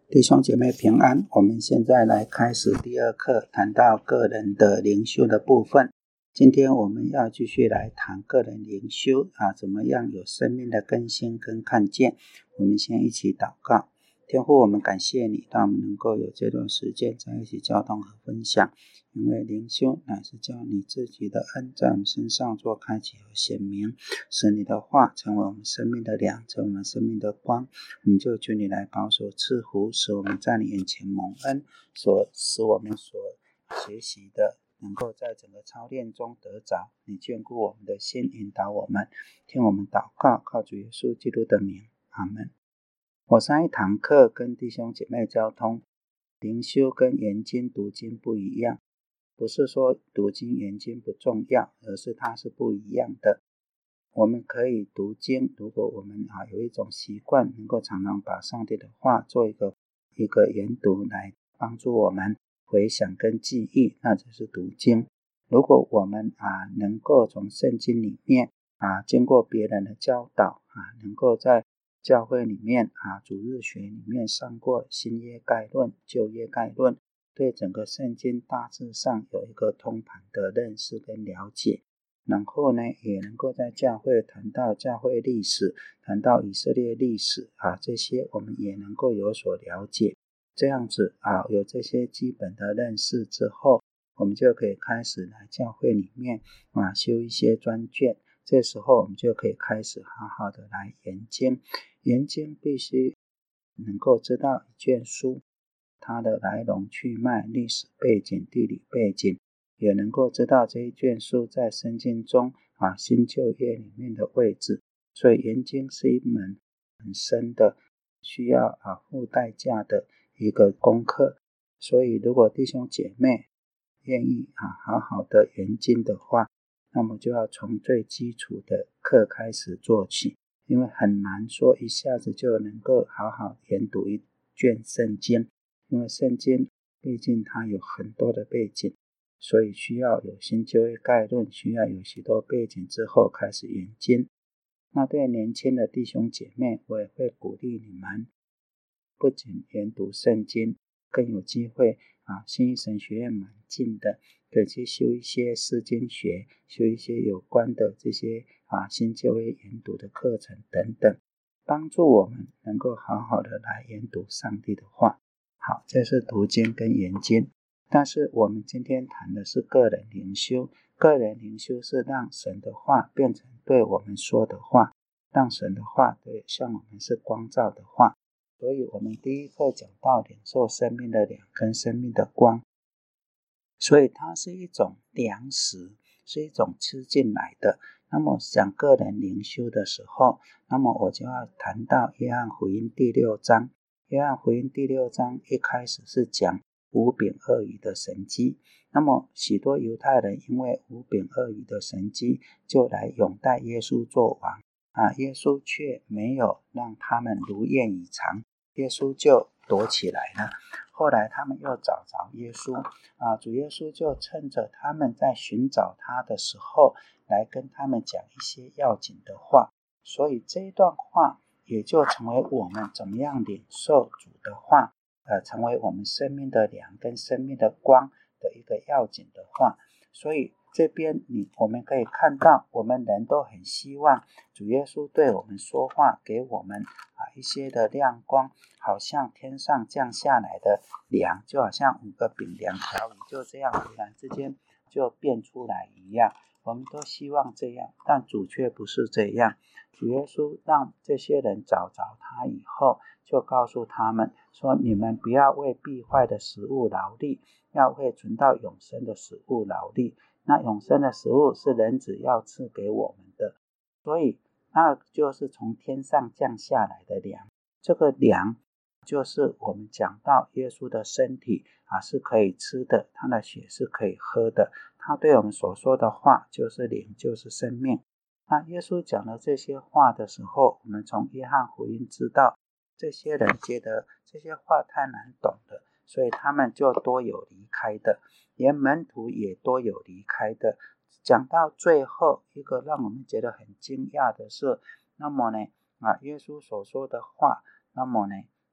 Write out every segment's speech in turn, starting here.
弟兄姐妹平安，我们现在来开始第二课，谈到个人的灵修的部分。今天我们要继续来谈个人灵修怎么样有生命的更新跟看见。我们先一起祷告。天父，我们感谢你，让我们能够有这段时间在一起交通和分享，因为灵修乃是叫你自己的恩在我们身上做开启和显明，使你的话成为我们生命的粮，成为我们生命的光。我们就求你来保守赐福，使我们在你眼前蒙恩，使我们所学习的能够在整个操练中得着。你眷顾我们的心，引导我们，听我们祷告，靠主耶稣基督的名，阿们。我上一堂课跟弟兄姐妹交通，灵修跟研经读经不一样，不是说读经研经不重要，而是它是不一样的。我们可以读经，如果我们有一种习惯，能够常常把上帝的话做一个研读，来帮助我们回想跟记忆，那就是读经。如果我们能够从圣经里面经过别人的教导能够在教会里面主日学里面上过新约概论、旧约概论，对整个圣经大致上有一个通盘的认识跟了解。然后呢，也能够在教会谈到教会历史，谈到以色列历史这些我们也能够有所了解。这样子有这些基本的认识之后，我们就可以开始来教会里面修一些专卷。这时候我们就可以开始好好的来研经。研经必须能够知道一卷书它的来龙去脉、历史背景、地理背景，也能够知道这一卷书在圣经中新旧约里面的位置。所以研经是一门很深的，需要付代价的一个功课。所以如果弟兄姐妹愿意好好的研经的话，那么就要从最基础的课开始做起，因为很难说一下子就能够好好研读一卷圣经，因为圣经毕竟它有很多的背景，所以需要有新旧约概论，需要有许多背景之后开始研经。那对年轻的弟兄姐妹，我也会鼓励你们不仅研读圣经，更有机会新一神学院蛮近的，可以去修一些释经学，修一些有关的这些新旧约研读的课程等等，帮助我们能够好好的来研读上帝的话。好，这是读经跟研经。但是我们今天谈的是个人灵修。个人灵修是让神的话变成对我们说的话，让神的话对像我们是光照的话。所以我们第一课讲到领受生命的粮跟生命的光，所以它是一种粮食，是一种吃进来的。那么讲个人灵修的时候，那么我就要谈到约翰福音第6章。约翰福音第6章一开始是讲五饼二鱼的神迹，那么许多犹太人因为五饼二鱼的神迹，就来拥戴耶稣做王耶稣却没有让他们如愿以偿，耶稣就躲起来了。后来他们又找着耶稣主耶稣就趁着他们在寻找他的时候，来跟他们讲一些要紧的话。所以这一段话也就成为我们怎么样领受主的话成为我们生命的粮跟生命的光的一个要紧的话。所以这边我们可以看到，我们人都很希望主耶稣对我们说话，给我们一些的亮光，好像天上降下来的粮，就好像5个饼2条鱼就这样突然之间就变出来一样。我们都希望这样，但主却不是这样。主耶稣让这些人找着他以后，就告诉他们说，你们不要为必坏的食物劳力，要为存到永生的食物劳力。那永生的食物是人子要赐给我们的，所以那就是从天上降下来的粮。这个粮就是我们讲到耶稣的身体是可以吃的，他的血是可以喝的，他对我们所说的话就是灵，就是生命。那耶稣讲了这些话的时候，我们从约翰福音知道，这些人觉得这些话太难懂了，所以他们就多有离开的，连门徒也多有离开的。讲到最后一个让我们觉得很惊讶的是，那么呢耶稣所说的话，那么呢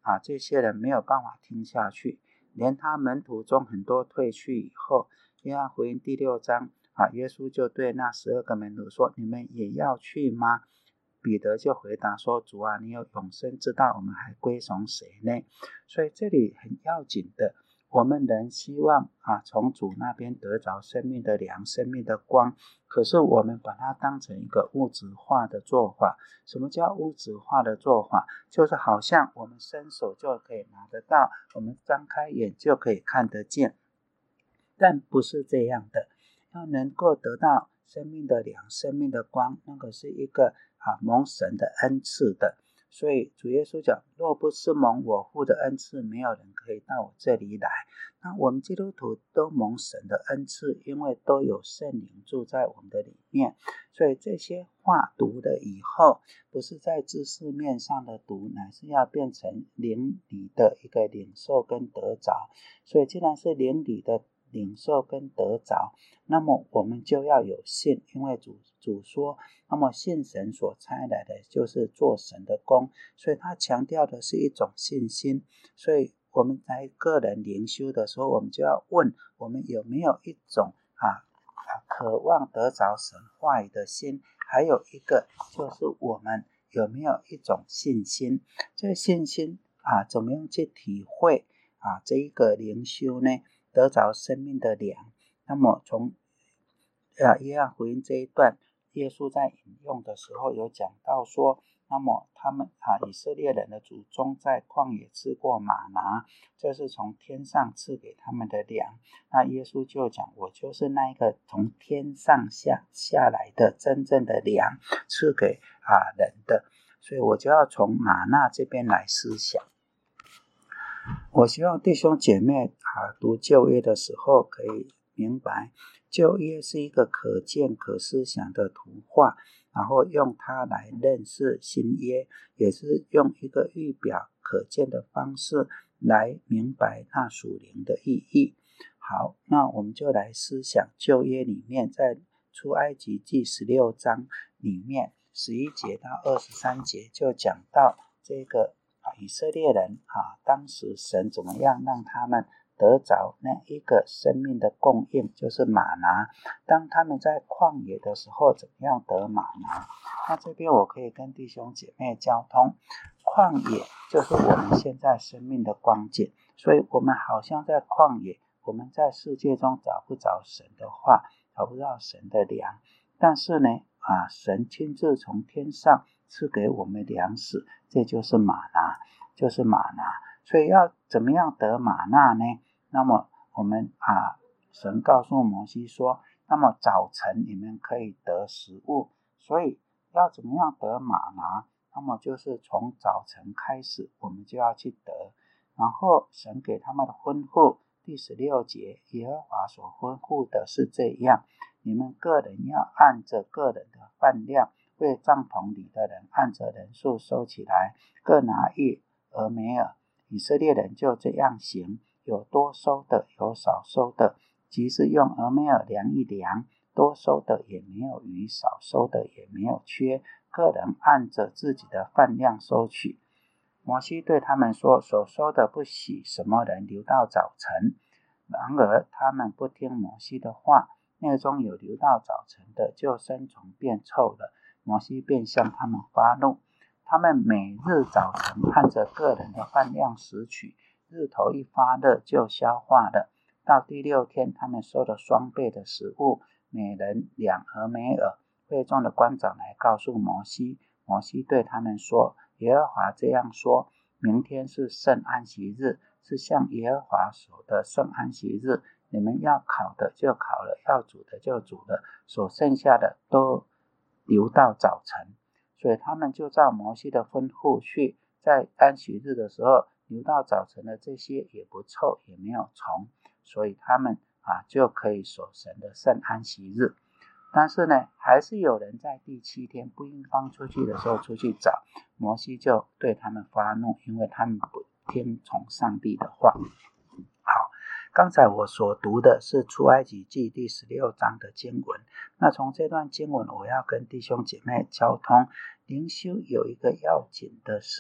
这些人没有办法听下去，连他门徒中很多退去以后，约翰福音第6章耶稣就对那12个门徒说，你们也要去吗？彼得就回答说，主啊，你有永生之道，我们还归从谁呢？所以这里很要紧的，我们人希望从主那边得着生命的粮，生命的光，可是我们把它当成一个物质化的做法。什么叫物质化的做法？就是好像我们伸手就可以拿得到，我们张开眼就可以看得见，但不是这样的。要能够得到生命的粮，生命的光，那个是一个蒙神的恩赐的。所以主耶稣讲，若不是蒙我父的恩赐，没有人可以到我这里来。那我们基督徒都蒙神的恩赐，因为都有圣灵住在我们的里面，所以这些话读了以后，不是在知识面上的读，乃是要变成灵里的一个领受跟得着。所以既然是灵里的领受跟得着，那么我们就要有信，因为主说，那么信神所差来的就是做神的工，所以他强调的是一种信心。所以我们在个人灵修的时候，我们就要问，我们有没有一种渴望得着神话语的心，还有一个就是我们有没有一种信心。这个信心怎么样去体会这一个灵修呢？得着生命的粮。那么从约翰福音这一段，耶稣在引用的时候有讲到说，那么他们以色列人的祖宗在旷野吃过玛拿，这是从天上赐给他们的粮。那耶稣就讲，我就是那一个从天上下来的真正的粮，赐给人的。所以我就要从玛纳这边来思想。我希望弟兄姐妹读旧约的时候可以明白，旧约是一个可见可思想的图画，然后用它来认识新约，也是用一个预表可见的方式来明白那属灵的意义。好，那我们就来思想旧约里面，在出埃及记16章里面11节到23节就讲到这个以色列人当时神怎么样让他们得着那一个生命的供应，就是玛拿。当他们在旷野的时候，怎么样得玛拿？那这边我可以跟弟兄姐妹交通，旷野就是我们现在生命的光景，所以我们好像在旷野，我们在世界中找不着神的话，找不到神的粮。但是呢神亲自从天上赐给我们粮食，这就是玛拿，就是玛拿。所以要怎么样得玛拿呢？那么我们神告诉摩西说，那么早晨你们可以得食物，所以要怎么样得玛拿？那么就是从早晨开始，我们就要去得。然后神给他们的吩咐，第16节，耶和华所吩咐的是这样，你们个人要按着个人的饭量，为帐篷里的人按着人数收起来，各拿1俄梅尔。以色列人就这样行，有多收的，有少收的，即是用俄梅尔量一量，多收的也没有余，少收的也没有缺，个人按着自己的饭量收取。摩西对他们说，所收的不许什么人留到早晨。然而他们不听摩西的话，内中有留到早晨的，就生虫变臭了。摩西便向他们发怒。他们每日早晨按着个人的饭量拾取，日头一发热就消化了。到第6天，他们收了双倍的食物，每人2俄梅尔。会众的官长来告诉摩西，摩西对他们说，耶和华这样说，明天是圣安息日，是向耶和华所的圣安息日，你们要烤的就烤了，要煮的就煮了，所剩下的都留到早晨。所以他们就照摩西的吩咐去，在安息日的时候留到早晨的这些也不臭，也没有虫，所以他们就可以守神的圣安息日。但是呢，还是有人在第7天不应当出去的时候出去找，摩西就对他们发怒，因为他们不听从上帝的话。好，刚才我所读的是出埃及记第16章的经文。那从这段经文，我要跟弟兄姐妹交通，灵修有一个要紧的事，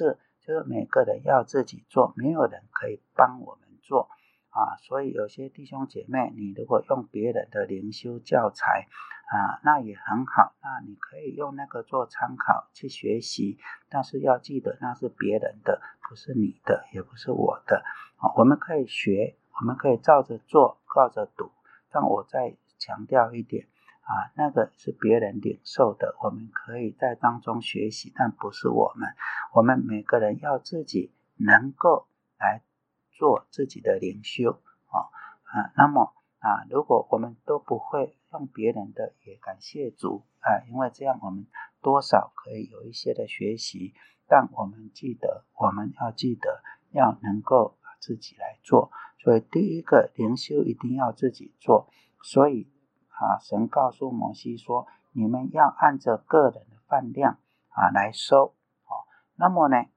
就是每个人要自己做，没有人可以帮我们做所以有些弟兄姐妹，你如果用别人的灵修教材那也很好，那你可以用那个做参考去学习，但是要记得那是别人的，不是你的，也不是我的我们可以学，我们可以照着做，照着读，但我再强调一点那个是别人领受的，我们可以在当中学习，但不是我们。我们每个人要自己能够来做自己的灵修那么如果我们都不会用别人的，也感谢主因为这样我们多少可以有一些的学习，但我们要记得要能够自己来做。所以第一个灵修一定要自己做，所以神告诉摩西说，你们要按着个人的饭量来收那么呢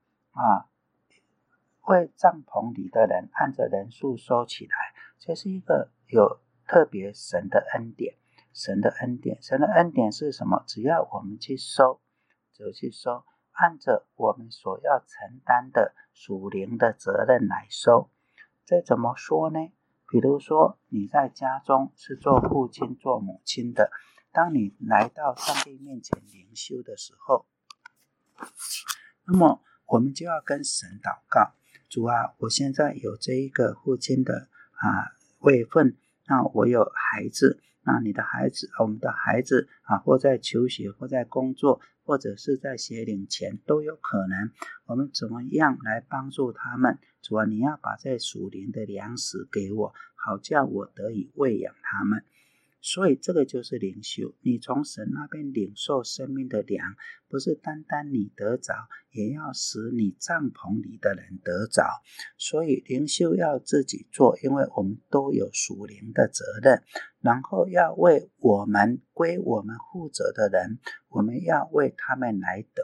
为帐篷里的人按着人数收起来，这是一个有特别神的恩典。神的恩典是什么？只要我们去收，按着我们所要承担的属灵的责任来收。这怎么说呢？比如说你在家中是做父亲做母亲的，当你来到上帝面前灵修的时候，那么我们就要跟神祷告，主我现在有这一个父亲的位分，那我有孩子，那你的孩子我们的孩子或在求学或在工作或者是在学龄前都有可能，我们怎么样来帮助他们？主你要把这属灵的粮食给我，好叫我得以喂养他们。所以这个就是灵修，你从神那边领受生命的粮，不是单单你得着，也要使你帐篷里的人得着。所以灵修要自己做，因为我们都有属灵的责任，然后要为我们归我们负责的人，我们要为他们来得。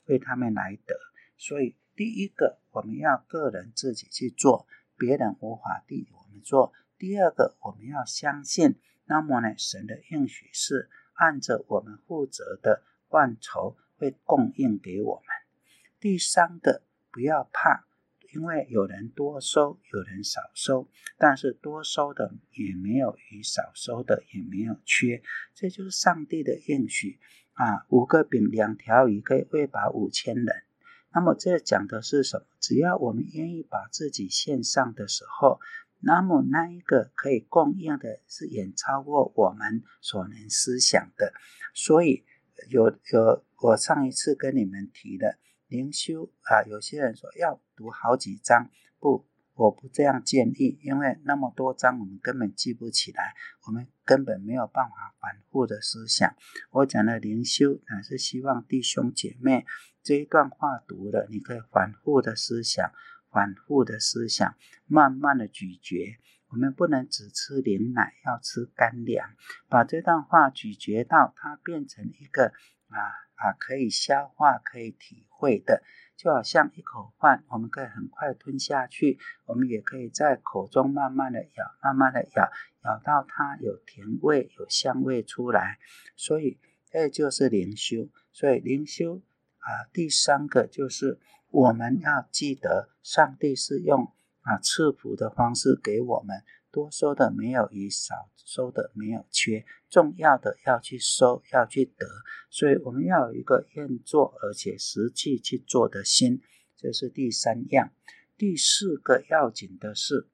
所以第一个，我们要个人自己去做，别人无法替我们做。第二个，我们要相信，那么呢，神的应许是按着我们负责的范畴会供应给我们。第三个，不要怕，因为有人多收，有人少收，但是多收的也没有余，少收的也没有缺，这就是上帝的应许5个饼2条鱼可以喂饱5000人。那么这讲的是什么？只要我们愿意把自己献上的时候，那么那一个可以供应的是远超过我们所能思想的。所以我上一次跟你们提的灵修有些人说要读好几章，我不这样建议，因为那么多章我们根本记不起来，我们根本没有办法反复的思想。我讲的灵修乃是希望弟兄姐妹这一段话读了，你可以反复的思想，慢慢的咀嚼。我们不能只吃灵奶，要吃干粮，把这段话咀嚼到它变成一个可以消化可以体会的，就好像一口饭我们可以很快吞下去，我们也可以在口中慢慢的咬，咬到它有甜味有香味出来。所以这就是灵修。所以灵修第三个就是我们要记得上帝是用赐福的方式给我们，多收的没有余，少收的没有缺，重要的要去收，要去得。所以我们要有一个愿做而且实际去做的心，这是第三样。第四个要紧的是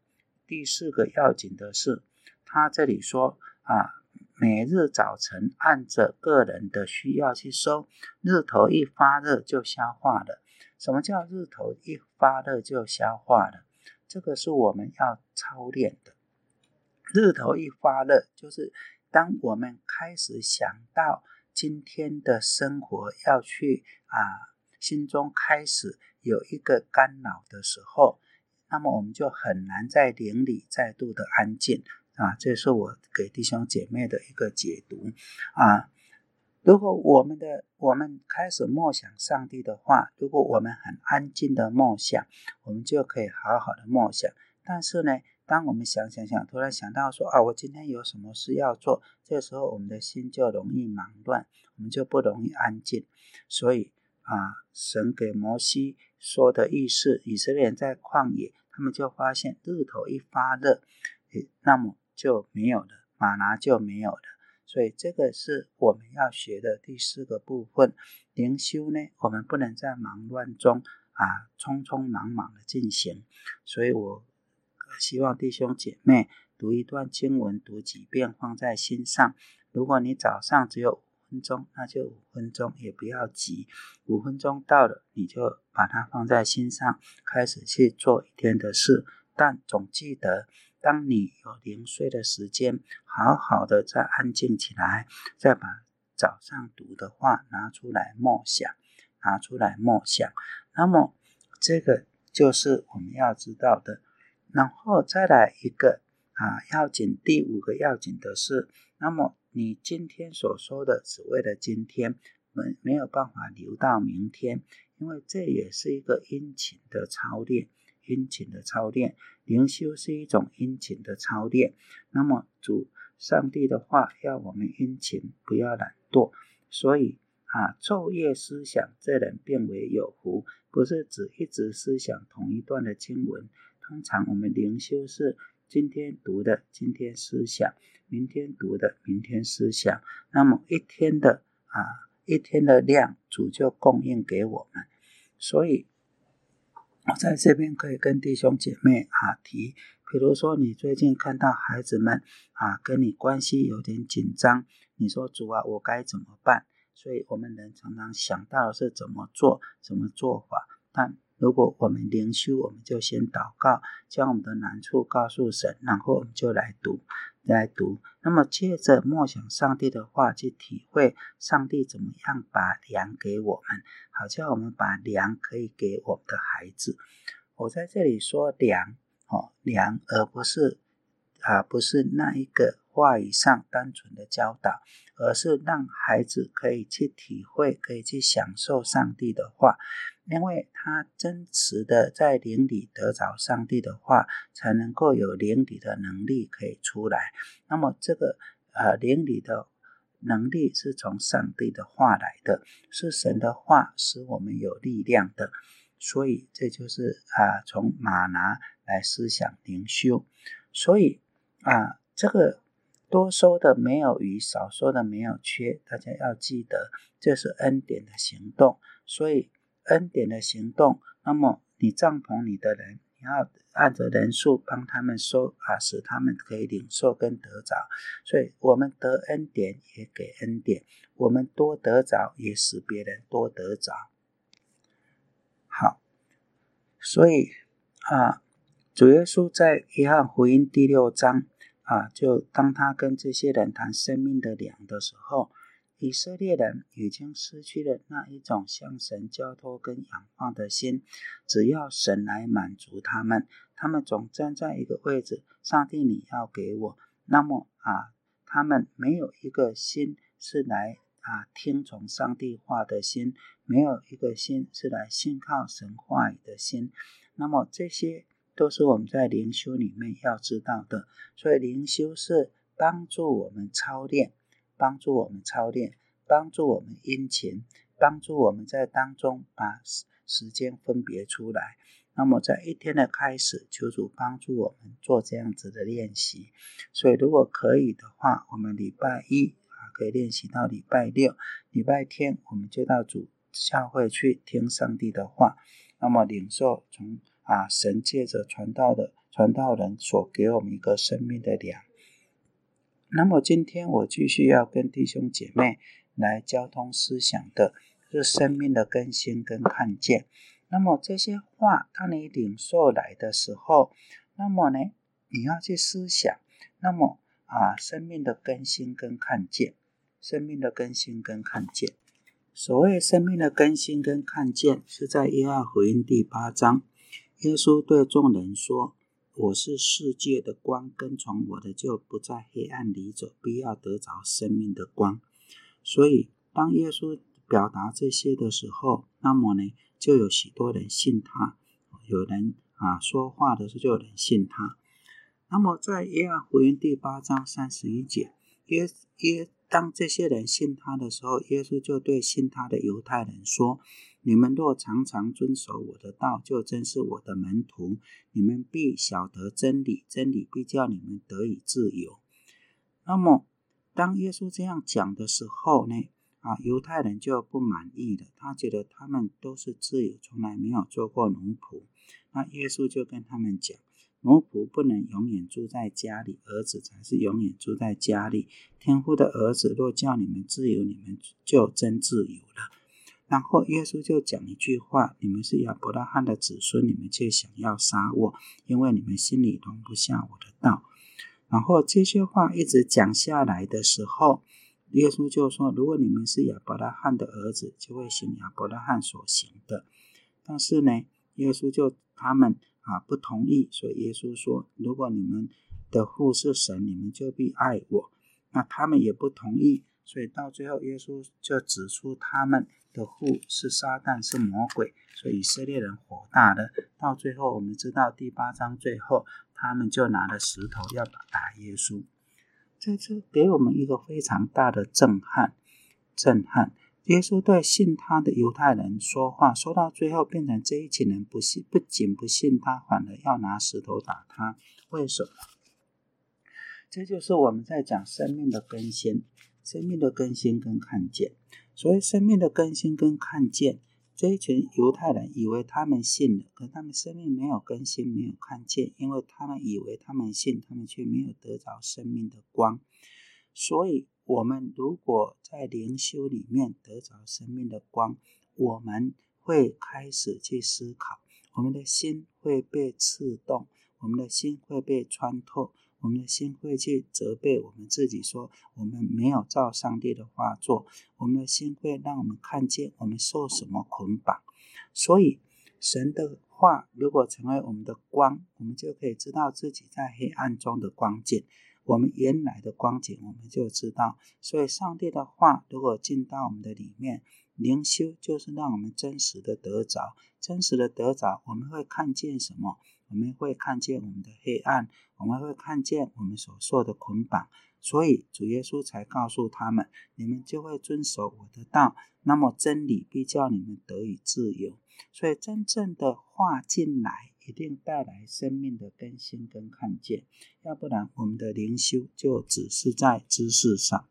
他这里说每日早晨按着个人的需要去收，日头一发热就消化了。什么叫日头一发热就消化了？这个是我们要操练的。日头一发热，就是当我们开始想到今天的生活要去心中开始有一个干扰的时候，那么我们就很难在灵里再度的安静这是我给弟兄姐妹的一个解读如果我们开始默想上帝的话，如果我们很安静的默想，我们就可以好好的默想。但是呢，当我们想突然想到说我今天有什么事要做，这时候我们的心就容易忙乱，我们就不容易安静。所以神给摩西说的意思，以色列人在旷野，他们就发现日头一发热，那么就没有了，玛拿就没有了。所以这个是我们要学的第4个部分。灵修呢，我们不能在忙乱中匆匆忙忙的进行。所以我希望弟兄姐妹读一段经文，读几遍放在心上。如果你早上只有5分钟，那就5分钟，也不要急。5分钟到了，你就把它放在心上，开始去做一天的事。但总记得，当你有零碎的时间，好好的再安静起来，再把早上读的话拿出来默想。那么这个就是我们要知道的。然后再来一个要紧，第5个要紧的是，那么你今天所说的只为了今天，没有办法留到明天，因为这也是一个殷勤的操练。灵修是一种殷勤的操练。那么上帝的话要我们殷勤，不要懒惰。所以昼夜思想，这人变为有福，不是只一直思想同一段的经文。通常我们灵修是今天读的今天思想，明天读的明天思想，那么一天的量主就供应给我们。所以我在这边可以跟弟兄姐妹提，比如说你最近看到孩子们跟你关系有点紧张，你说主我该怎么办？所以我们人常常想到的是怎么做法，但如果我们灵修，我们就先祷告，将我们的难处告诉神，然后我们就来读。那么接着默想上帝的话，去体会上帝怎么样把粮给我们，好叫我们把粮可以给我们的孩子。我在这里说粮，而不是那一个话语上单纯的教导，而是让孩子可以去体会，可以去享受上帝的话，因为他真实的在灵里得着上帝的话，才能够有灵里的能力可以出来。那么这个灵里的能力是从上帝的话来的，是神的话使我们有力量的。所以这就是从玛拿来思想灵修。所以这个多收的没有余，少收的没有缺，大家要记得，这是恩典的行动。所以恩典的行动，那么你帐篷里的人，你要按着人数帮他们收使他们可以领受跟得着。所以我们得恩典也给恩典，我们多得着也使别人多得着。好，所以主耶稣在约翰福音第6章就当他跟这些人谈生命的粮的时候，以色列人已经失去了那一种向神交托跟仰望的心，只要神来满足他们总站在一个位置，上帝你要给我，那么他们没有一个心是来听从上帝话的心，没有一个心是来信靠神话语的心。那么这些都是我们在灵修里面要知道的。所以灵修是帮助我们操练，帮助我们殷勤，帮助我们在当中把时间分别出来。那么在一天的开始，求主帮助我们做这样子的练习。所以如果可以的话，我们礼拜一可以练习到礼拜六，礼拜天我们就到主教会去听上帝的话，那么领受从神借着传道人所给我们一个生命的粮。那么今天我继续要跟弟兄姐妹来交通思想的是生命的更新跟看见。那么这些话当你领受来的时候，那么呢你要去思想，那么生命的更新跟看见，所谓生命的更新跟看见，是在约翰福音第8章，耶稣对众人说，我是世界的光，跟从我的就不在黑暗里走，必要得着生命的光。所以当耶稣表达这些的时候，那么呢就有许多人信他，有人说话的时候就有人信他。那么在约翰福音第8章31节，当这些人信他的时候，耶稣就对信他的犹太人说， 你们若常常遵守我的道，就真是我的门徒，你们必晓得真理，真理必叫你们得以自由。那么当耶稣这样讲的时候呢，犹太人就不满意了，他觉得他们都是自由，从来没有做过奴仆。那耶稣就跟他们讲，奴仆不能永远住在家里，儿子才是永远住在家里。天父的儿子若叫你们自由，你们就真自由了。然后耶稣就讲一句话，你们是亚伯拉罕的子孙，你们却想要杀我，因为你们心里容不下我的道。然后这些话一直讲下来的时候，耶稣就说，如果你们是亚伯拉罕的儿子，就会行亚伯拉罕所行的。但是呢，耶稣就他们不同意，所以耶稣说，如果你们的父是神，你们就必爱我。那他们也不同意，所以到最后耶稣就指出他们的父是撒旦，是魔鬼，所以以色列人火大了。到最后我们知道第8章最后，他们就拿了石头要打耶稣。在这给我们一个非常大的震撼。耶稣对信他的犹太人说话，说到最后变成这一群人不仅不信他，反而要拿石头打他。为什么？这就是我们在讲生命的更新，生命的更新跟看见。所谓生命的更新跟看见，这一群犹太人以为他们信了，可他们生命没有更新，没有看见，因为他们以为他们信，他们却没有得着生命的光。所以我们如果在灵修里面得着生命的光，我们会开始去思考，我们的心会被刺动，我们的心会被穿透，我们的心会去责备我们自己，说我们没有照上帝的话做，我们的心会让我们看见我们受什么捆绑。所以神的话如果成为我们的光，我们就可以知道自己在黑暗中的光景，我们原来的光景我们就知道。所以上帝的话如果进到我们的里面，灵修就是让我们真实的得着，真实的得着，我们会看见什么？我们会看见我们的黑暗，我们会看见我们所受的捆绑。所以主耶稣才告诉他们，你们就会遵守我的道，那么真理必叫你们得以自由。所以真正的话进来，一定带来生命的更新跟看见，要不然我们的灵修就只是在知识上。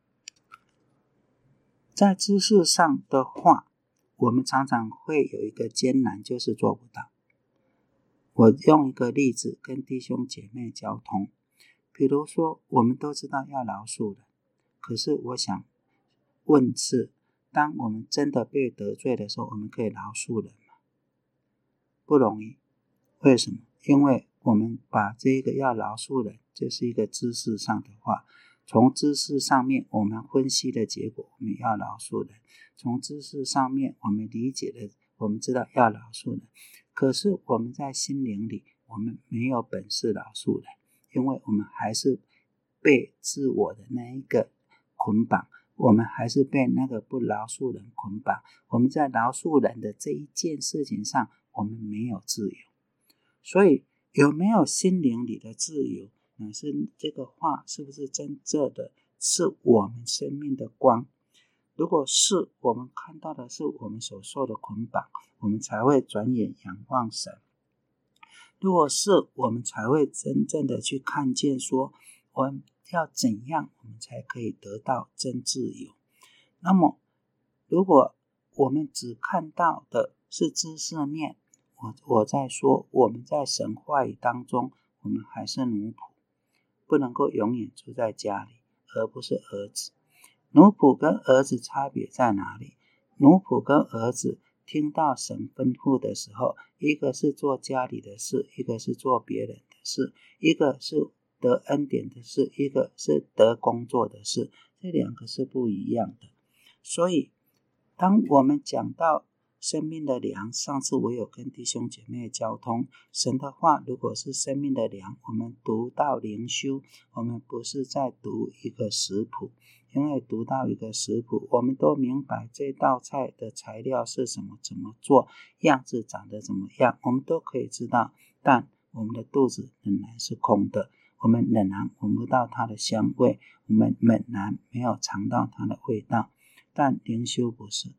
在知识上的话，我们常常会有一个艰难，就是做不到。我用一个例子跟弟兄姐妹交通，比如说我们都知道要饶恕人，可是我想问是，当我们真的被得罪的时候，我们可以饶恕人吗？不容易。为什么？因为我们把这个要饶恕人，这是一个知识上的话，从知识上面我们分析的结果，我们要饶恕人，从知识上面我们理解的，我们知道要饶恕人，可是我们在心灵里我们没有本事饶恕人，因为我们还是被自我的那一个捆绑，我们还是被那个不饶恕人捆绑，我们在饶恕人的这一件事情上我们没有自由。所以有没有心灵里的自由，是这个话是不是真正的是我们生命的光？如果是，我们看到的是我们所受的捆绑，我们才会转眼仰望神。如果是，我们才会真正的去看见说，我们要怎样我们才可以得到真自由。那么如果我们只看到的是知识面，我在说我们在神话语当中，我们还是奴仆，不能够永远住在家里，而不是儿子。奴仆跟儿子差别在哪里？奴仆跟儿子听到神吩咐的时候，一个是做家里的事，一个是做别人的事，一个是得恩典的事，一个是得工作的事，这两个是不一样的。所以当我们讲到生命的粮，上次我有跟弟兄姐妹交通，神的话如果是生命的粮，我们读到灵修，我们不是在读一个食谱，因为读到一个食谱，我们都明白这道菜的材料是什么，怎么做，样子长得怎么样，我们都可以知道，但我们的肚子仍然是空的，我们仍然闻不到它的香味，我们仍然没有尝到它的味道。但灵修不是，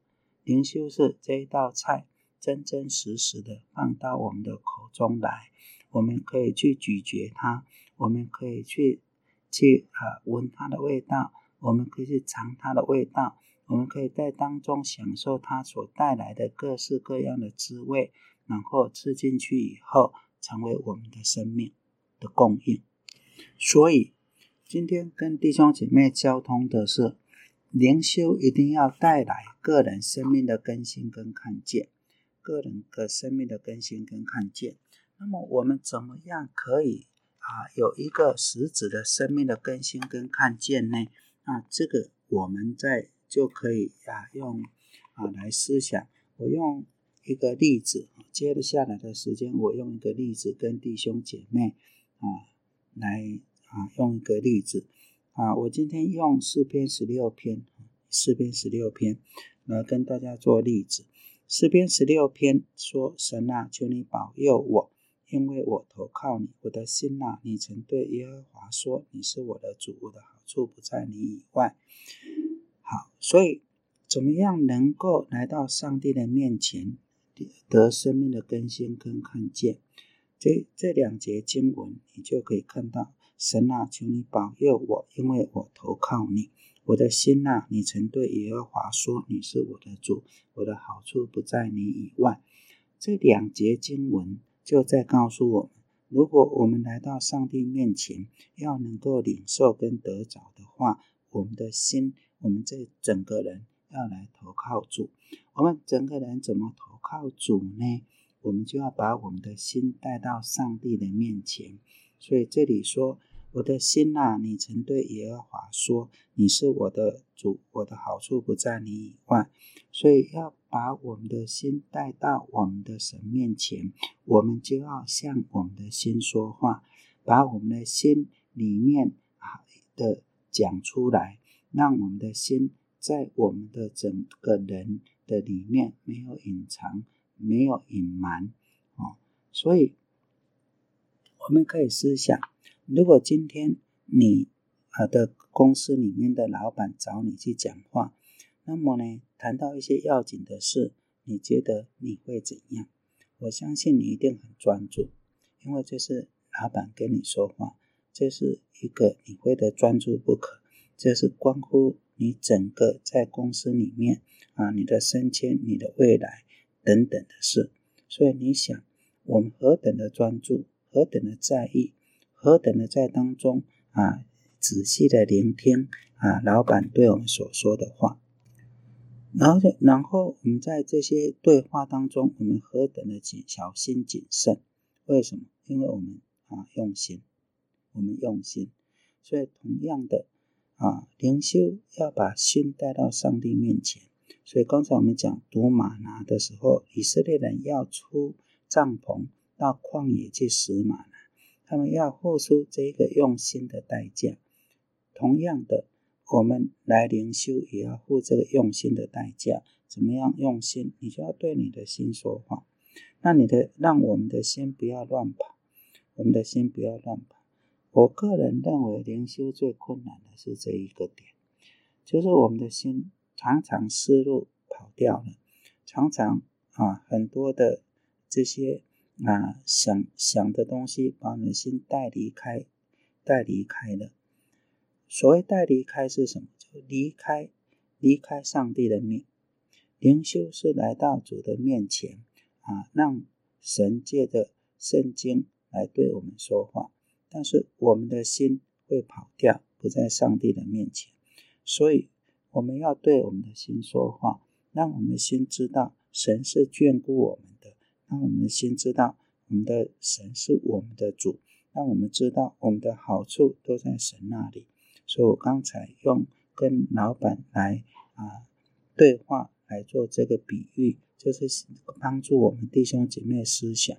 灵修是这一道菜真真实实的放到我们的口中来，我们可以去咀嚼它，我们可以去闻它的味道，我们可以去尝它的味道，我们可以在当中享受它所带来的各式各样的滋味，然后吃进去以后成为我们的生命的供应。所以今天跟弟兄姐妹交通的是，灵修一定要带来个人生命的更新跟看见，个人的生命的更新跟看见。那么我们怎么样可以有一个实质的生命的更新跟看见呢？这个我们就可以用来思想。我用一个例子，接着下来的时间我用一个例子跟弟兄姐妹来用一个例子我今天用诗篇16篇来跟大家做例子。诗篇16篇说，神啊，求你保佑我，因为我投靠你。我的心啊，你曾对耶和华说，你是我的主，我的好处不在你以外。好，所以怎么样能够来到上帝的面前，得生命的更新跟看见？这两节经文你就可以看到，神啊，求你保佑我，因为我投靠你。我的心啊，你曾对耶和华说，你是我的主，我的好处不在你以外。这两节经文就在告诉我们，如果我们来到上帝面前，要能够领受跟得着的话，我们的心，我们这整个人要来投靠主。我们整个人怎么投靠主呢？我们就要把我们的心带到上帝的面前。所以这里说，我的心啊，你曾对耶和华说，你是我的主，我的好处不在你以外。所以要把我们的心带到我们的神面前，我们就要向我们的心说话，把我们的心里面的讲出来，让我们的心在我们的整个人的里面没有隐藏，没有隐瞒所以我们可以思想，如果今天你的公司里面的老板找你去讲话，那么呢，谈到一些要紧的事，你觉得你会怎样？我相信你一定很专注，因为这是老板跟你说话，这是一个你非得专注不可，这是关乎你整个在公司里面你的升迁、你的未来等等的事。所以你想，我们何等的专注，何等的在意，何等的在当中仔细的聆听老板对我们所说的话。然后我们在这些对话当中，我们何等的小心谨慎。为什么？因为我们用心，我们用心。所以同样的灵修要把心带到上帝面前。所以刚才我们讲读玛拿的时候，以色列人要出帐篷到旷野去拾玛拿，他们要付出这个用心的代价。同样的，我们来灵修也要付这个用心的代价。怎么样用心？你就要对你的心说话。让我们的心不要乱跑，我们的心不要乱跑。我个人认为灵修最困难的是这一个点，就是我们的心常常思路跑掉了，常常很多的这些想的东西把你的心带离开了。所谓带离开是什么？就离开上帝的面。灵修是来到主的面前让神借着圣经来对我们说话，但是我们的心会跑掉，不在上帝的面前。所以我们要对我们的心说话，让我们的心知道神是眷顾我们的，让我们的心知道我们的神是我们的主，让我们知道我们的好处都在神那里。所以我刚才用跟老板来对话来做这个比喻，就是帮助我们弟兄姐妹思想。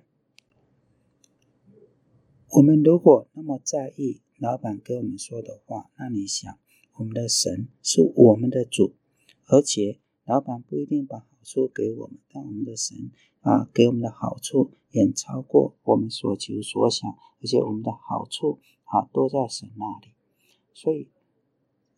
我们如果那么在意老板给我们说的话，那你想，我们的神是我们的主，而且老板不一定把好处给我们，但我们的神给我们的好处远超过我们所求所想，而且我们的好处都在神那里。所以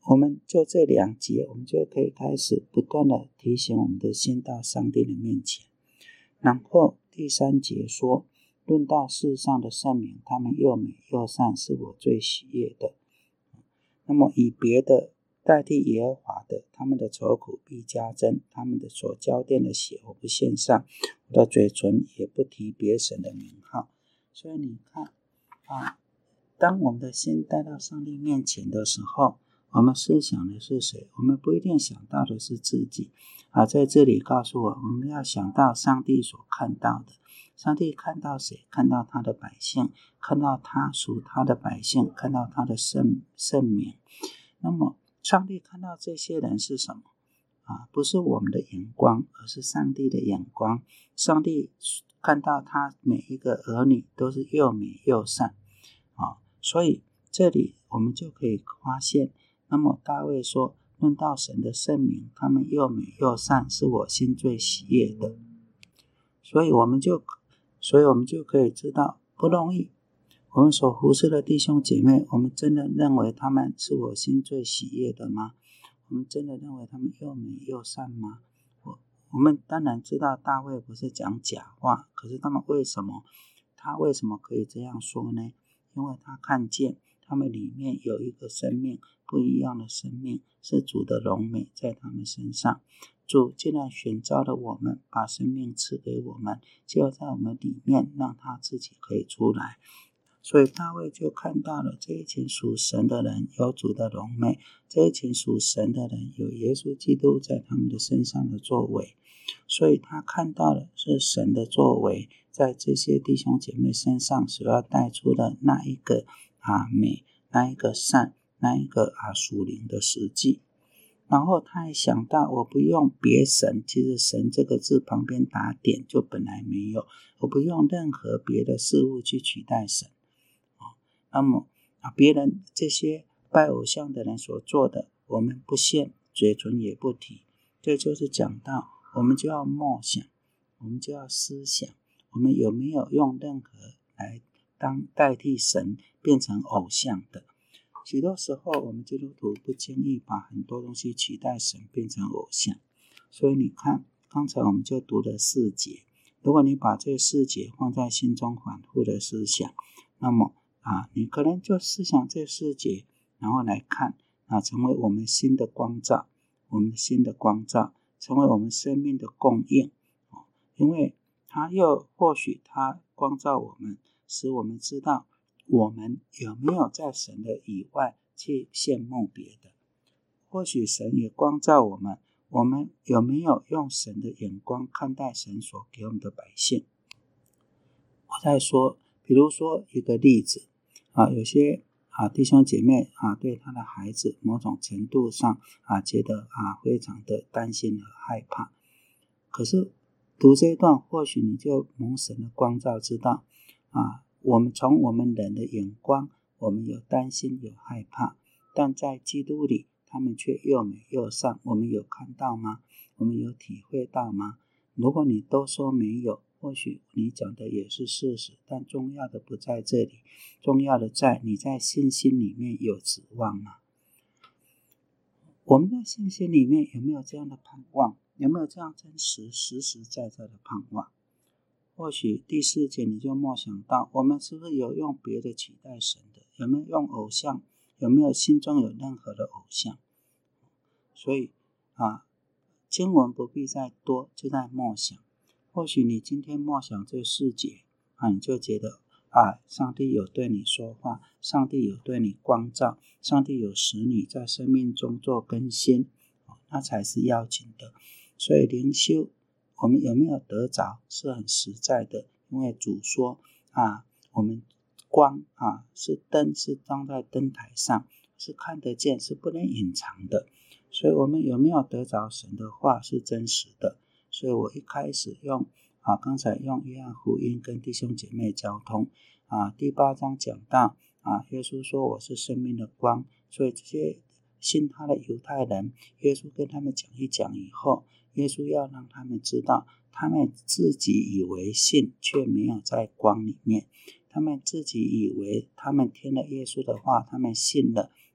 我们就这2节，我们就可以开始不断的提醒我们的心到上帝的面前。然后第3节说，论到世上的圣名，他们又美又善，是我最喜悦的。那么以别的代替耶和华的，他们的愁苦必加增，他们的所浇奠的血我不献上，我的嘴唇也不提别神的名号。所以你看当我们的心带到上帝面前的时候，我们思想的是谁？我们不一定想到的是自己在这里告诉我们要想到上帝所看到的。上帝看到谁？看到他的百姓，看到他属他的百姓，看到他的圣名。那么上帝看到这些人是什么不是我们的眼光，而是上帝的眼光。上帝看到他每一个儿女都是又美又善所以这里我们就可以发现，那么大卫说，论到神的圣名，他们又美又善，是我心最喜悦的。所以我们就可以知道不容易。我们所服侍的弟兄姐妹，我们真的认为他们是我心最喜悦的吗？我们真的认为他们又美又善吗？我们当然知道大卫不是讲假话，可是他为什么可以这样说呢？因为他看见他们里面有一个生命，不一样的生命，是主的荣美在他们身上。主既然选召了我们，把生命赐给我们，就要在我们里面让他自己可以出来。所以大卫就看到了这一群属神的人有主的荣美，这一群属神的人有耶稣基督在他们的身上的作为。所以他看到的是神的作为在这些弟兄姐妹身上所要带出的那一个美，那一个善，那一个属灵的实际。然后他还想到，我不用别神，其实神这个字旁边打点就本来没有，我不用任何别的事物去取代神那么别人这些拜偶像的人所做的，我们不献，嘴唇也不提。这就是讲到我们就要默想，我们就要思想，我们有没有用任何来代替神变成偶像的。许多时候我们基督徒不经意把很多东西取代神变成偶像。所以你看刚才我们就读了4节，如果你把这4节放在心中反复的思想，那么你可能就思想这4节，然后来看成为我们新的光照，我们新的光照成为我们生命的供应因为或许他光照我们，使我们知道我们有没有在神的以外去羡慕别的。或许神也光照我们，我们有没有用神的眼光看待神所给我们的百姓。我再说，比如说一个例子有些弟兄姐妹对他的孩子某种程度上觉得非常的担心和害怕。可是读这一段，或许你就蒙神的光照，知道我们从我们人的眼光，我们有担心有害怕，但在基督里他们却又美又善。我们有看到吗？我们有体会到吗？如果你都说没有，或许你讲的也是事实，但重要的不在这里，重要的在你在信心里面有指望吗？我们在信心里面有没有这样的盼望？有没有这样真实实实在在的盼望？或许第4节你就默想到，我们是不是有用别的取代神的？有没有用偶像？有没有心中有任何的偶像？所以经文不必再多，就在默想。或许你今天默想这4节你就觉得上帝有对你说话，上帝有对你光照，上帝有使你在生命中做更新那才是要紧的。所以灵修我们有没有得着是很实在的，因为主说我们光是灯，是装在灯台上，是看得见，是不能隐藏的。所以我们有没有得着神的话是真实的。所以我一开始刚才用约翰福音跟弟兄姐妹交通第8章讲到耶稣说我是生命的光。所以这些信他的犹太人，耶稣跟他们讲一讲以后，耶稣要让他们知道，他们自己以为信，却没有在光里面。他们自己以为他们听了耶稣的话，他们信了，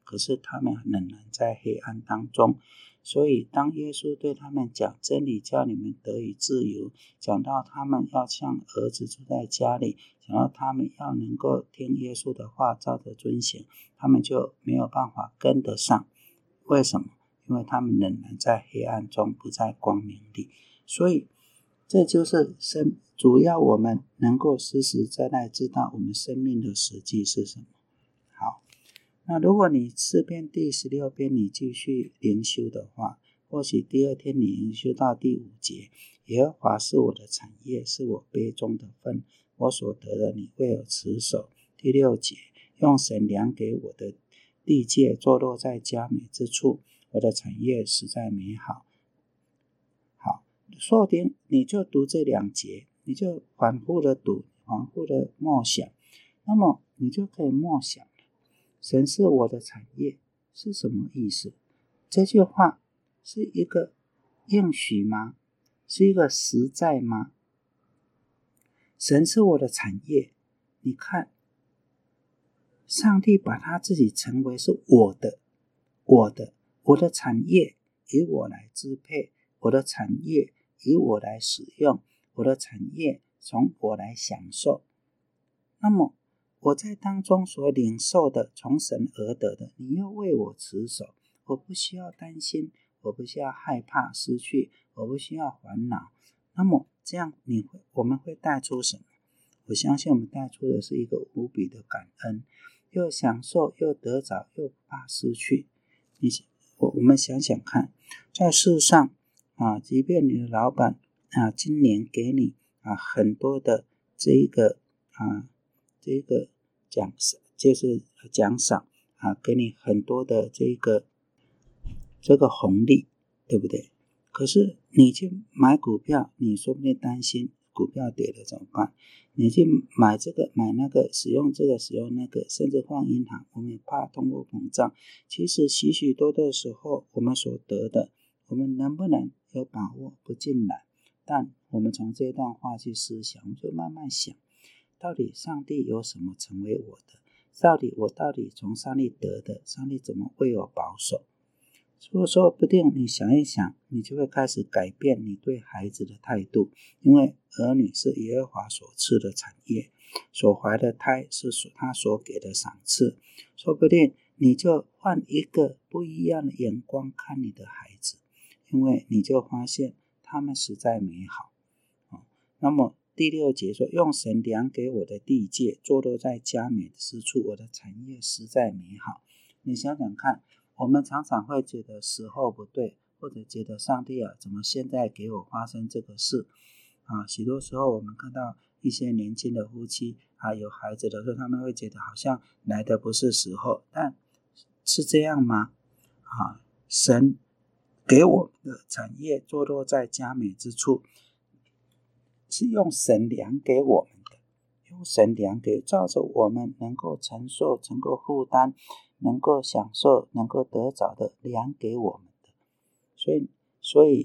可是他们仍然在黑暗当中。所以当耶稣对他们讲真理叫你们得以自由，讲到他们要像儿子住在家里，讲到他们要能够听耶稣的话照着遵行，他们就没有办法跟得上。为什么？因为他们仍然在黑暗中，不在光明里。所以这就是主要我们能够实实在在知道我们生命的实际是什么。好，那如果你诗篇第16篇你继续灵修的话，或许第二天你灵修到第5节，耶和华是我的产业，是我杯中的分，我所得的你为我持守。第6节，用神量给我的地界坐落在佳美之处，我的产业实在美好。好，说不定你就读这2节，你就反复的读，反复的默想，那么你就可以默想神是我的产业是什么意思？这句话是一个应许吗？是一个实在吗？神是我的产业，你看上帝把他自己成为是我的产业，由我来支配，我的产业由我来使用，我的产业从我来享受。那么我在当中所领受的，从神而得的，你又为我持守，我不需要担心，我不需要害怕失去，我不需要烦恼。那么这样我们会带出什么？我相信我们带出的是一个无比的感恩，又享受又得着又不怕失去。我们想想看，在世上即便你的老板今年给你很多的这个就是奖赏给你很多的这个红利，对不对？可是你去买股票，你说不定担心股票跌了怎么办？你去买这个买那个，使用这个使用那个，甚至放银行，我们也怕通货膨胀。其实许许多多的时候，我们所得的，我们能不能有把握不进来？但我们从这段话去思想，我们就慢慢想，到底上帝有什么成为我的？我到底从上帝得的，上帝怎么为我保守？说不定你想一想，你就会开始改变你对孩子的态度，因为儿女是耶和华所赐的产业，所怀的胎是他所给的赏赐。说不定你就换一个不一样的眼光看你的孩子，因为你就发现他们实在美好。那么第6节说，用神量给我的地界坐落在佳美之处，我的产业实在美好。你想想看，我们常常会觉得时候不对，或者觉得上帝怎么现在给我发生这个事许多时候我们看到一些年轻的夫妻有孩子的时候，他们会觉得好像来的不是时候，但是这样吗？神给我们的产业坐落在佳美之处，是用神量给我们的，用神量给照着我们能够承受，能够负担，能够享受，能够得着的量给我们的。所以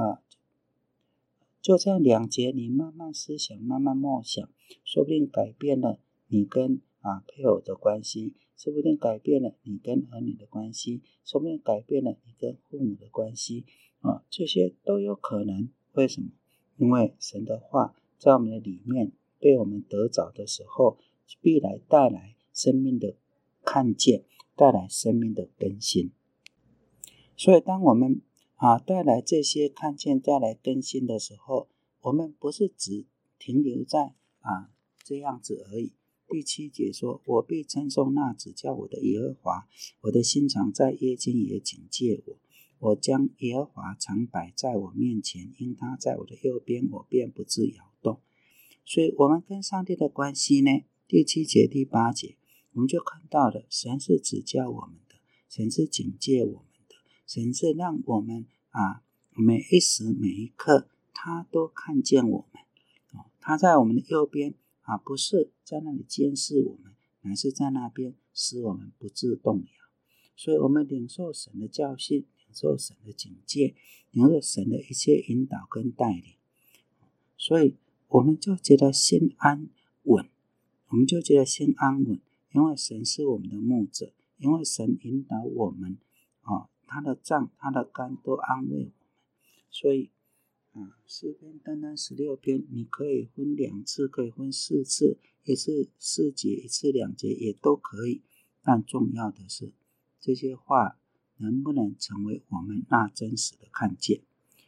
就这样2节你慢慢思想，慢慢默想，说不定改变了你跟配偶的关系，说不定改变了你跟儿女的关系，说不定改变了你跟父母的关系这些都有可能。为什么？因为神的话在我们的里面被我们得着的时候，必然带来生命的看见，带来生命的更新。所以当我们带来这些看见，带来更新的时候，我们不是只停留在这样子而已。第7节说，我必称颂那指教我的耶和华，我的心肠在夜间也警戒我。我将耶和华常摆在我面前，因他在我的右边，我便不致摇动。所以我们跟上帝的关系呢，第7节第8节我们就看到了，神是指教我们的，神是警戒我们的，神是让我们每一时每一刻他都看见我们他在我们的右边不是在那里监视我们，乃是在那边使我们不致动摇。所以我们领受神的教训，领受神的警戒，领受神的一切引导跟带领，所以我们就觉得心安稳，因为神是我们的牧者， 因为神引导我们他的脏他的肝都安慰我们，所以诗篇单单16篇你可以分2次，可以分4次，一次4节，一次2节也都可以，但重要的是这些话能不能成为我们那真实的看见。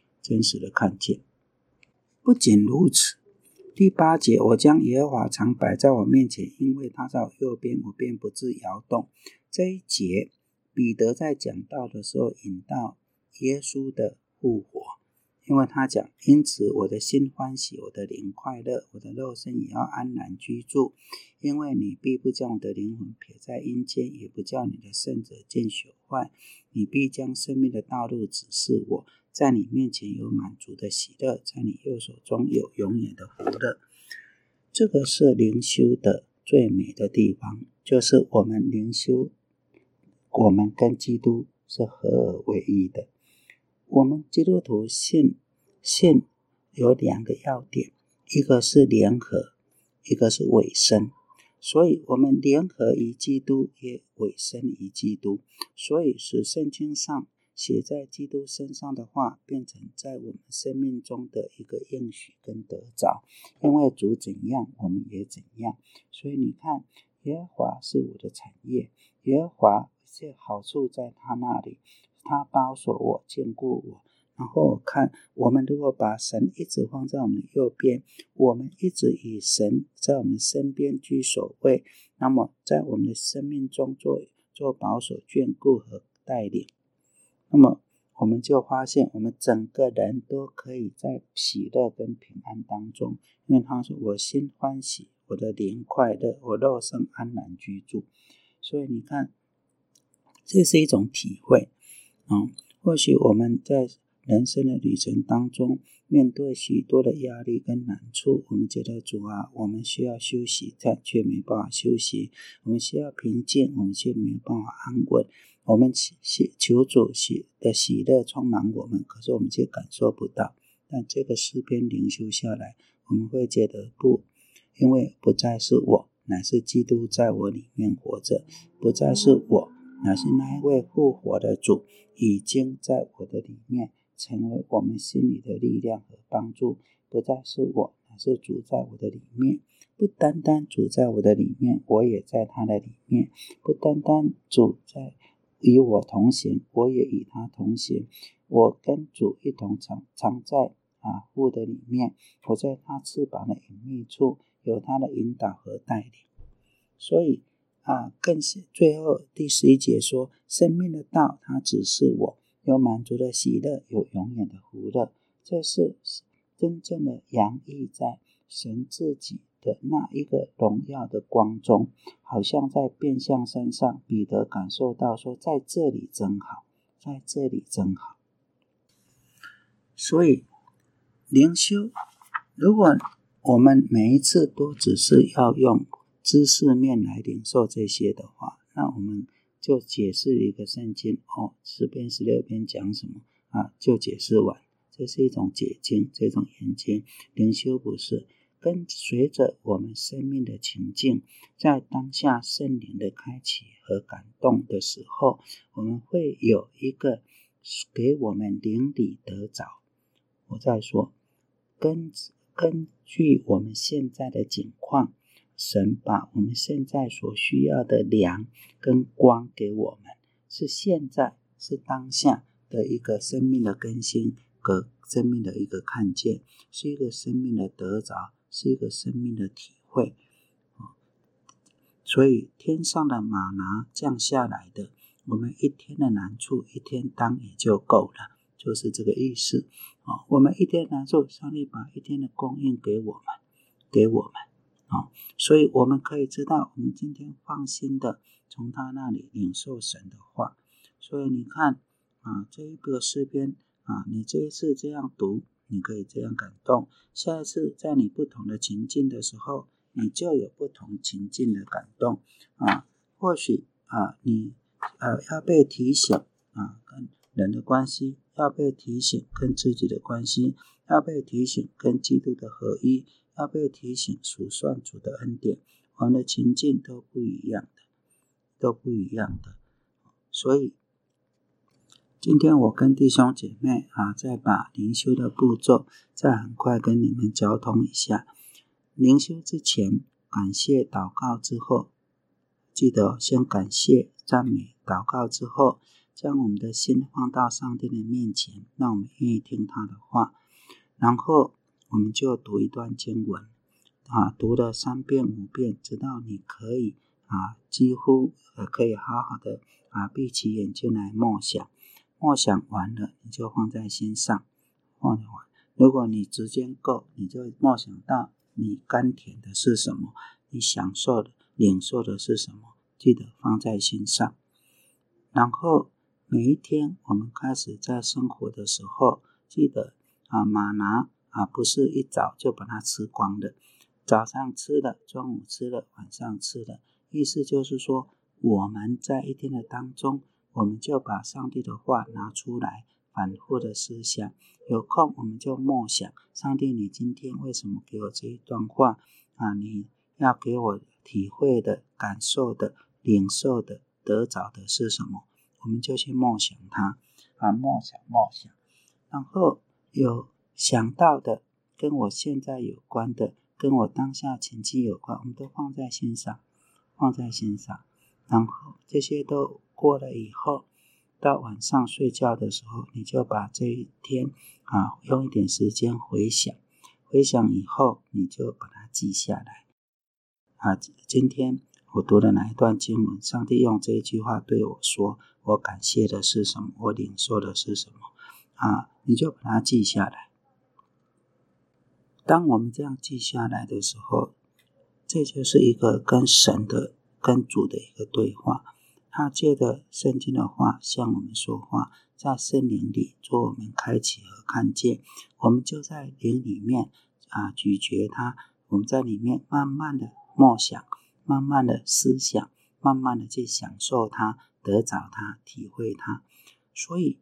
不仅如此，第8节，我将耶和华常摆在我面前，因为他在我右边，我便不致摇动。这一节彼得在讲道的时候引到耶稣的复活，因为他讲，因此我的心欢喜，我的灵快乐，我的肉身也要安然居住，因为你必不将我的灵魂撇在阴间，也不叫你的圣者见朽坏，你必将生命的道路指示我，在你面前有满足的喜乐，在你右手中有永远的福乐。这个是灵修的最美的地方，就是我们灵修，我们跟基督是合而为一的。我们基督徒信有2个要点，一个是联合，一个是委身。所以我们联合于基督，也委身于基督。所以使圣经上写在基督身上的话，变成在我们生命中的一个应许跟得着。因为主怎样，我们也怎样。所以你看，耶和华是我的产业，耶和华一切好处在他那里，他保守我，坚固我。然后看，我们如果把神一直放在我们的右边，我们一直以神在我们身边居首位，那么在我们的生命中做保守、眷顾和带领，那么我们就发现我们整个人都可以在喜乐跟平安当中，因为他说我心欢喜，我的灵快乐，我肉身安然居住。所以你看，这是一种体会或许我们在人生的旅程当中，面对许多的压力跟难处，我们觉得主啊，我们需要休息，但却没办法休息；我们需要平静，我们却没有办法安稳；我们求主的喜乐充满我们，可是我们却感受不到。但这个诗篇灵修下来，我们会觉得不，因为不再是我，乃是基督在我里面活着；不再是我，乃是那一位复活的主已经在我的里面，成为我们心里的力量和帮助。不再是我，乃是主在我的里面。不单单主在我的里面，我也在他的里面。不单单主在与我同行，我也与他同行。我跟主一同常在父的里面，我在他翅膀的隐秘处，有他的引导和带领。所以更是最后第11节说，生命的道它指示我，有满足的喜乐，有永远的福乐。这是真正的洋溢在神自己的那一个荣耀的光中，好像在变相身上，彼得感受到说，在这里真好，在这里真好。所以灵修，如果我们每一次都只是要用知识面来领受这些的话，那我们就解释一个圣经诗篇16篇讲什么就解释完，这是一种解经，这种研经。灵修不是，跟随着我们生命的情境，在当下圣灵的开启和感动的时候，我们会有一个给我们灵里得着。我再说，根据我们现在的境况，神把我们现在所需要的粮跟光给我们，是现在，是当下的一个生命的更新和生命的一个看见，是一个生命的得着，是一个生命的体会。所以天上的玛拿降下来的，我们一天的难处一天当也就够了，就是这个意思。我们一天难处，上帝把一天的供应给我们。所以我们可以知道，我们今天放心的从他那里领受神的话。所以你看这一个诗篇你这一次这样读，你可以这样感动，下一次在你不同的情境的时候，你就有不同情境的感动或许你要被提醒跟人的关系，要被提醒跟自己的关系，要被提醒跟基督的合一，要被提醒数算主的恩典。我们的情境都不一样的。 所以今天我跟弟兄姐妹再把灵修的步骤再很快跟你们交通一下。灵修之前，感谢祷告之后，记得先感谢赞美祷告之后，将我们的心放到上帝的面前，让我们愿意听他的话，然后我们就读一段经文读了3遍5遍，直到你可以几乎可以好好的闭起眼睛来默想。默想完了，你就放在心上。如果你时间够，你就默想到你甘甜的是什么，你享受的领受的是什么，记得放在心上。然后每一天我们开始在生活的时候，记得玛拿不是一早就把它吃光的，早上吃了，中午吃了，晚上吃了，意思就是说我们在一天的当中，我们就把上帝的话拿出来反复的思想，有空我们就默想，上帝你今天为什么给我这一段话你要给我体会的、感受的、领受的、得着的是什么，我们就去默想它默想，然后有想到的跟我现在有关的，跟我当下情境有关，我们都放在心上，然后这些都过了以后，到晚上睡觉的时候，你就把这一天用一点时间回想以后，你就把它记下来今天我读了哪一段经文，上帝用这一句话对我说，我感谢的是什么，我领受的是什么你就把它记下来。当我们这样记下来的时候，这就是一个跟神的、跟主的一个对话。他借着圣经的话向我们说话，在圣灵里做我们开启和看见，我们就在灵里面咀嚼它，我们在里面慢慢的默想，慢慢的思想，慢慢的去享受它，得着它，体会它。所以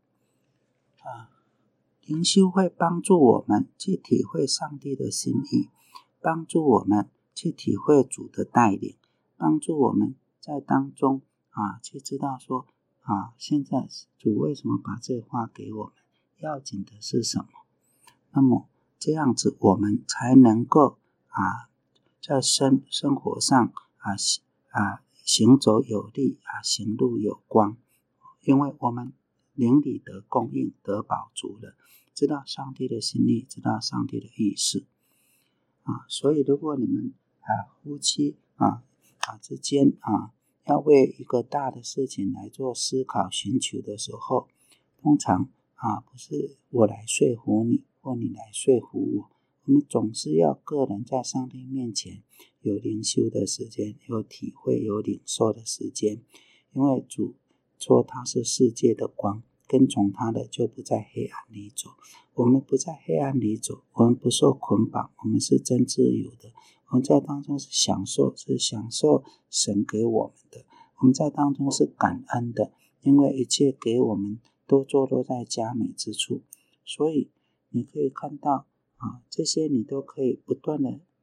灵修会帮助我们去体会上帝的心意，帮助我们去体会主的带领，帮助我们在当中去知道说现在主为什么把这话给我们，要紧的是什么。那么这样子我们才能够在生活上行走有力行路有光，因为我们灵里得供应，得饱足了，知道上帝的心意，知道上帝的意思所以如果你们夫妻之间要为一个大的事情来做思考寻求的时候，通常不是我来说服你，或你来说服我，我们总是要个人在上帝面前有灵修的时间，有体会有领受的时间，因为主说他是世界的光，跟从他的就不在黑暗里走。我们不在黑暗里走，我们不受捆绑，我们是真自由的，我们在当中是享受神给我们的，我们在当中是感恩的，因为一切给我们都坐落在佳美之处。所以你可以看到这些你都可以不断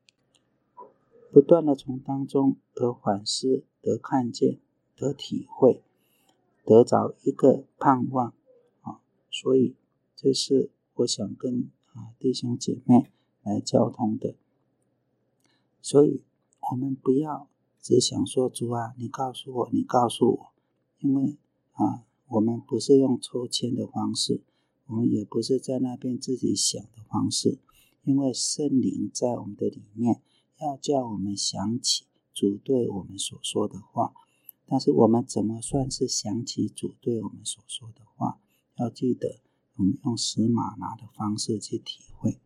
的从当中得反思，得看见，得体会，得着一个盼望所以这是我想跟弟兄姐妹来交通的。所以我们不要只想说主你告诉我，因为我们不是用抽签的方式，我们也不是在那边自己想的方式，因为圣灵在我们的里面要叫我们想起主对我们所说的话。但是我们怎么算是想起主对我们所说的话？要记得我们用使玛拿的方式去体会。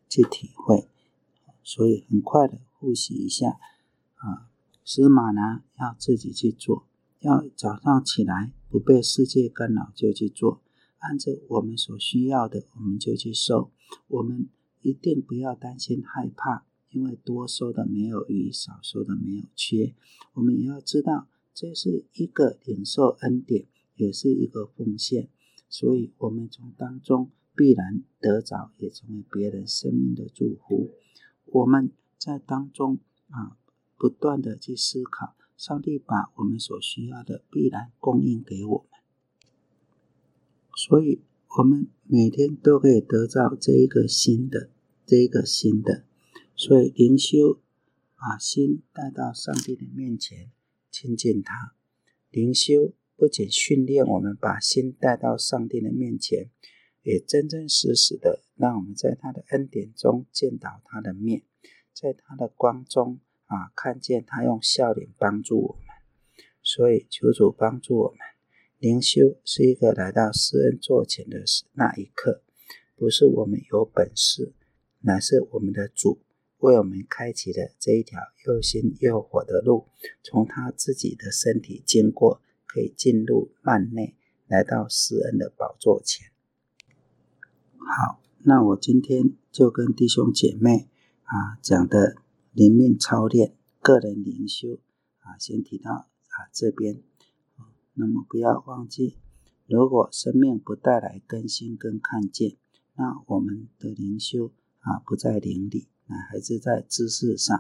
所以很快的复习一下使玛拿要自己去做，要早上起来不被世界干扰就去做，按照我们所需要的我们就去收。我们一定不要担心害怕，因为多收的没有余，少收的没有缺。我们也要知道这是一个领受恩典，也是一个奉献，所以我们从当中必然得着，也成为别人生命的祝福。我们在当中不断的去思考，上帝把我们所需要的必然供应给我们。 所以我们每天都可以得到这一个新的，所以灵修把心带到上帝的面前，亲近他。灵修不仅训练我们把心带到上帝的面前，也真真实实的让我们在他的恩典中见到他的面，在他的光中看见他用笑脸帮助我们。所以求主帮助我们，灵修是一个来到施恩座前的那一刻，不是我们有本事，乃是我们的主为我们开启了这一条又新又活的路，从他自己的身体经过，可以进入幔内，来到施恩的宝座前。好，那我今天就跟弟兄姐妹讲的灵命操练个人灵修先提到这边。那么不要忘记，如果生命不带来更新跟看见，那我们的灵修不在灵里，还是在知识上，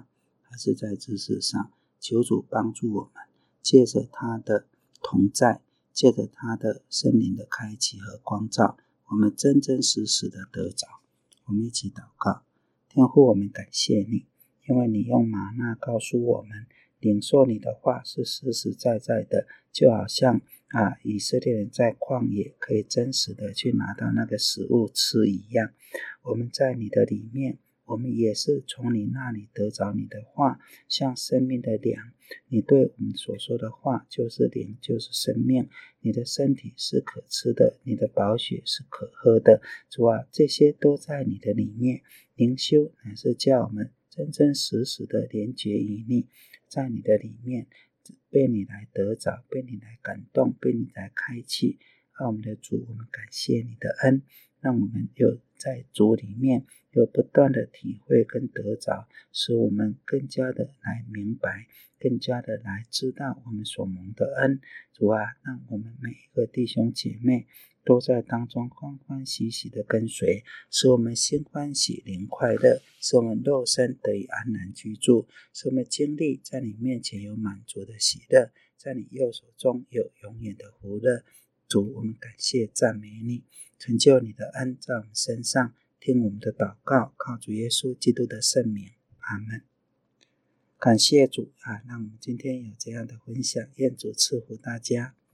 求主帮助我们，借着他的同在，借着他的圣灵的开启和光照，我们真真实实的得着。我们一起祷告。天父，我们感谢你，因为你用玛纳告诉我们，领受你的话是实实在在的，就好像以色列人在旷野可以真实的去拿到那个食物吃一样。我们在你的里面，我们也是从你那里得着你的话，像生命的粮。你对我们所说的话就是灵，就是生命。你的身体是可吃的，你的宝血是可喝的。主这些都在你的里面。灵修乃是叫我们真真实实的连结于你，在你的里面被你来得着，被你来感动，被你来开启。我们的主，我们感谢你的恩，让我们有在主里面有不断的体会跟得着，使我们更加的来明白，更加的来知道我们所蒙的恩。主让我们每一个弟兄姐妹都在当中欢欢喜喜的跟随，使我们心欢喜灵快乐，使我们肉身得以安然居住，使我们经历在你面前有满足的喜乐，在你右手中有永远的福乐。主，我们感谢赞美你，成就你的恩在我们身上，听我们的祷告，靠主耶稣基督的圣名，阿们。感谢主让我们今天有这样的分享，愿主赐福大家。